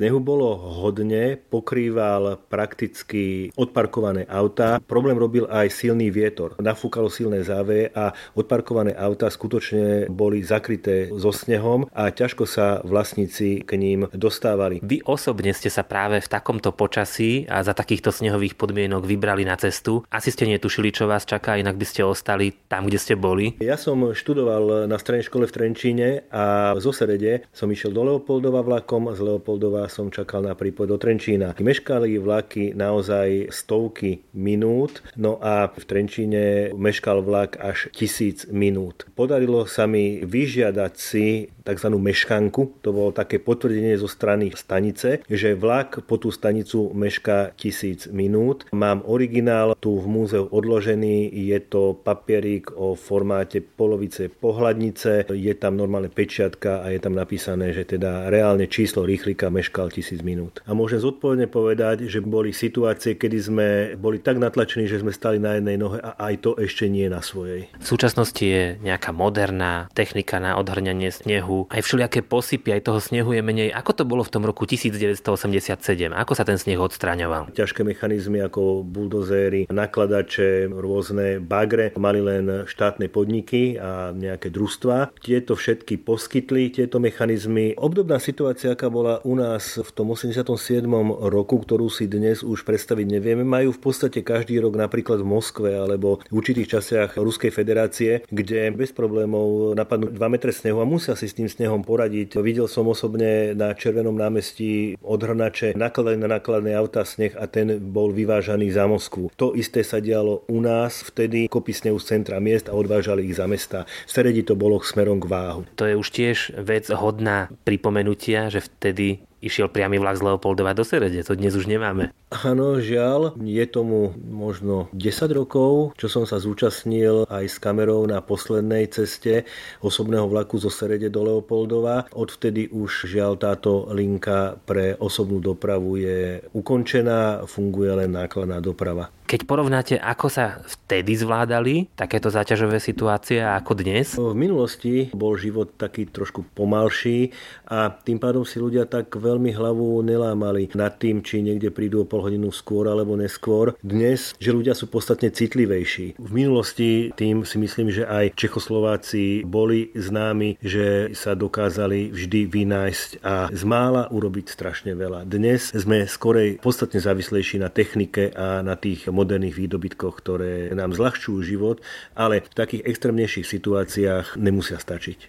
Snehu bolo hodne, pokrýval prakticky odparkované autá. Problém robil aj silný vietor. Nafúkalo silné záveje a odparkované autá skutočne boli zakryté so snehom a ťažko sa vlastníci k ním dostávali. Vy osobne ste sa práve v takomto počasí a za takýchto snehových podmienok vybrali na cestu. Asi ste netušili, čo vás čaká, inak by ste ostali tam, kde ste boli. Ja som študoval na strednej škole v Trenčíne a zo Serede som išiel do Leopoldova vlakom, z Leopoldova som čakal na prípoj do Trenčína. Meškali vlaky naozaj stovky minút, no a v Trenčíne meškal vlak až 1000 minút. Podarilo sa mi vyžiadať si tzv. Meškanku, to bolo také potvrdenie zo strany stanice, že vlak po tú stanicu mešká 1000 minút. Mám originál tu v múzeu odložený, je to papierik o formáte polovice pohľadnice, je tam normálne pečiatka a je tam napísané, že teda reálne číslo rýchlika meškal 1000 minút. A môžem zodpovedne povedať, že boli situácie, kedy sme boli tak natlačení, že sme stali na jednej nohe a aj to ešte nie na svojej. V súčasnosti je nejaká moderná technika na odhrňanie snehu, aj všelijaké posypy, aj toho snehu je menej. Ako to bolo v tom roku 1987? Ako sa ten sneh odstraňoval? Ťažké mechanizmy ako buldozéry, nakladače, rôzne bagre mali len štátne podniky a nejaké družstvá. Tieto všetky poskytli tieto mechanizmy. Obdobná situácia, aká bola u nás v tom 87. roku, ktorú si dnes už predstaviť nevieme, majú v podstate každý rok napríklad v Moskve alebo v určitých časiach Ruskej federácie, kde bez problémov napadnú 2 metre snehu a musia si s tým snehom poradiť. Videl som osobne na Červenom námestí odhrnače nakladali na nákladné autá sneh a ten bol vyvážaný za Moskvu. To isté sa dialo u nás, vtedy kopy snehu z centra miest a odvážali ich za mesta. V Seredi to bolo smerom k Váhu. To je už tiež vec hodná pripomenutia, že vtedy išiel priamy vlak z Leopoldova do Serede. To dnes už nemáme. Áno, žiaľ, je tomu možno 10 rokov, čo som sa zúčastnil aj s kamerou na poslednej ceste osobného vlaku zo Serede do Leopoldova. Odvtedy už žiaľ táto linka pre osobnú dopravu je ukončená, funguje len nákladná doprava. Keď porovnáte, ako sa vtedy zvládali takéto záťažové situácie a ako dnes? V minulosti bol život taký trošku pomalší a tým pádom si ľudia tak veľmi hlavu nelámali nad tým, či niekde prídu o pol hodinu skôr alebo neskôr. Dnes, že ľudia sú podstatne citlivejší. V minulosti tým si myslím, že aj Čechoslováci boli známi, že sa dokázali vždy vynájsť a z mála urobiť strašne veľa. Dnes sme skorej podstatne závislejší na technike a na tých moderných výdobytkoch, ktoré nám zľahčujú život, ale v takých extrémnejších situáciách nemusia stačiť.